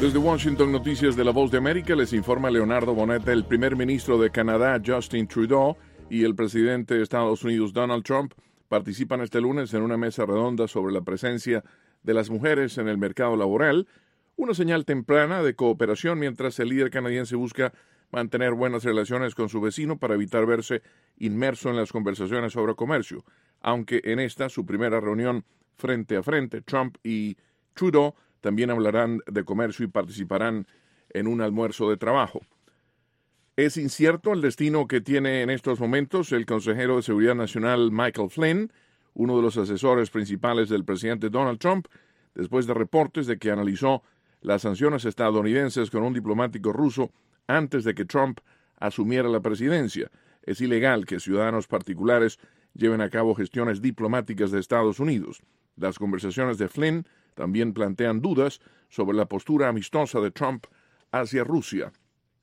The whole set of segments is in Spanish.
Desde Washington, Noticias de la Voz de América, les informa Leonardo Bonet. El primer ministro de Canadá, Justin Trudeau, y el presidente de Estados Unidos, Donald Trump, participan este lunes en una mesa redonda sobre la presencia de las mujeres en el mercado laboral, una señal temprana de cooperación mientras el líder canadiense busca mantener buenas relaciones con su vecino para evitar verse inmerso en las conversaciones sobre comercio. Aunque en esta, su primera reunión frente a frente, Trump y Trudeau también hablarán de comercio y participarán en un almuerzo de trabajo. Es incierto el destino que tiene en estos momentos el consejero de Seguridad Nacional Michael Flynn, uno de los asesores principales del presidente Donald Trump, después de reportes de que analizó las sanciones estadounidenses con un diplomático ruso antes de que Trump asumiera la presidencia. Es ilegal que ciudadanos particulares lleven a cabo gestiones diplomáticas de Estados Unidos. Las conversaciones de Flynn también plantean dudas sobre la postura amistosa de Trump hacia Rusia.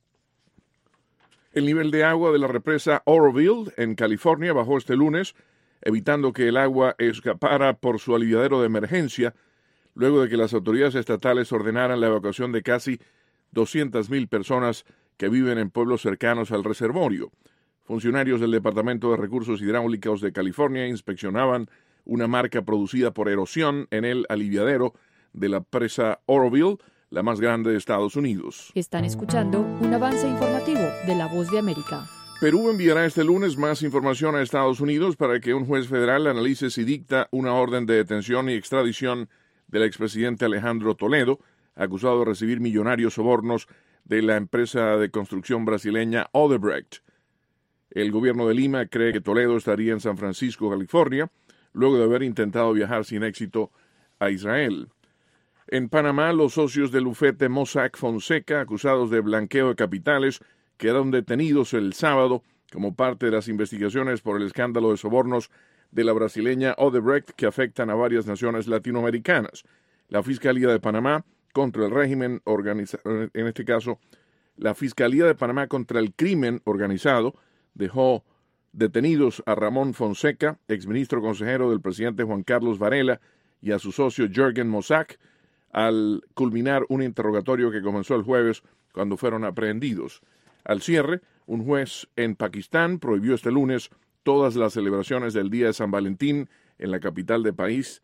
El nivel de agua de la represa Oroville, en California, bajó este lunes, evitando que el agua escapara por su aliviadero de emergencia, luego de que las autoridades estatales ordenaran la evacuación de casi 200,000 personas que viven en pueblos cercanos al reservorio. Funcionarios del Departamento de Recursos Hidráulicos de California inspeccionaban una marca producida por erosión en el aliviadero de la presa Oroville, la más grande de Estados Unidos. Están escuchando un avance informativo de La Voz de América. Perú enviará este lunes más información a Estados Unidos para que un juez federal analice si dicta una orden de detención y extradición del expresidente Alejandro Toledo, acusado de recibir millonarios sobornos de la empresa de construcción brasileña Odebrecht. El gobierno de Lima cree que Toledo estaría en San Francisco, California, luego de haber intentado viajar sin éxito a Israel. En Panamá, los socios del bufete Mossack Fonseca, acusados de blanqueo de capitales, quedaron detenidos el sábado como parte de las investigaciones por el escándalo de sobornos de la brasileña Odebrecht que afectan a varias naciones latinoamericanas. La Fiscalía de Panamá contra el régimen organizado, en este caso, la Fiscalía de Panamá contra el crimen organizado, dejó detenidos a Ramón Fonseca, exministro consejero del presidente Juan Carlos Varela, y a su socio Jürgen Mossack, al culminar un interrogatorio que comenzó el jueves cuando fueron aprehendidos. Al cierre, un juez en Pakistán prohibió este lunes todas las celebraciones del Día de San Valentín en la capital del país,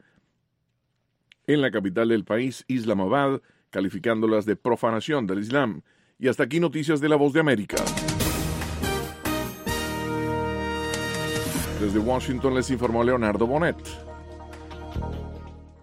Islamabad, calificándolas de profanación del Islam. Y hasta aquí Noticias de la Voz de América. Desde Washington les informó Leonardo Bonet.